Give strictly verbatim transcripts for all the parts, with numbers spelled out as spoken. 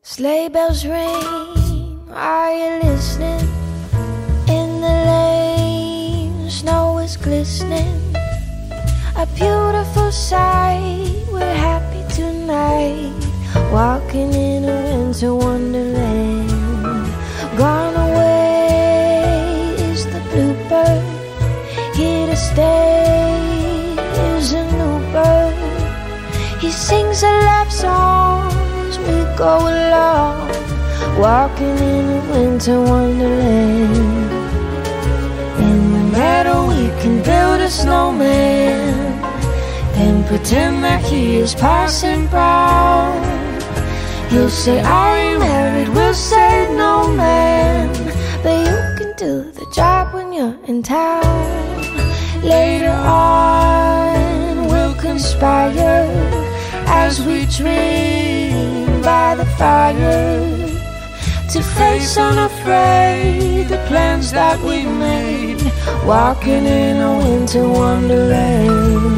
Sleigh bells ring, are you listening? In the lane, snow is glistening. A beautiful sight, we're happy tonight, walking in a winter wonderland. Gone away is the bluebird, here to stay is a new bird. He sings a love song as we go along, walking in a winter wonderland. In the meadow we can build a snowman and pretend that he is Parson Brown. He'll say, are you married? We'll say, no man, but you can do the job when you're in town. Later on we'll conspire as we dream by the fire, to face unafraid the plans that we made, walking in a winter wonderland.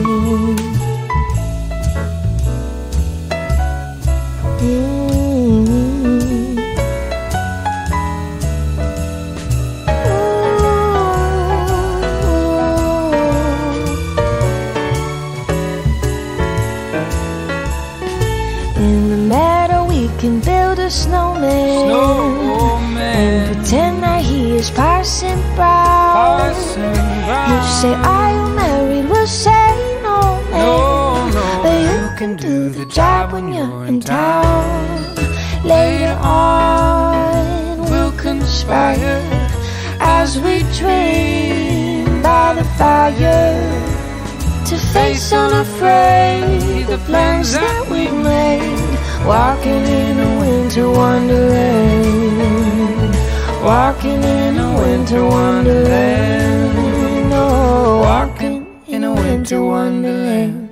Mm-hmm. In the meadow we can build a snowman, snowman, and pretend that he is Parson Brown. Parson Brown. He'll say, are you married? We'll say, no man, no, no, but you can do the job when you're in town. Later on we'll conspire as we dream by the fire, to face unafraid the plans that we made, walking in a winter wonderland, walking in a winter wonderland, oh, walking in a winter wonderland.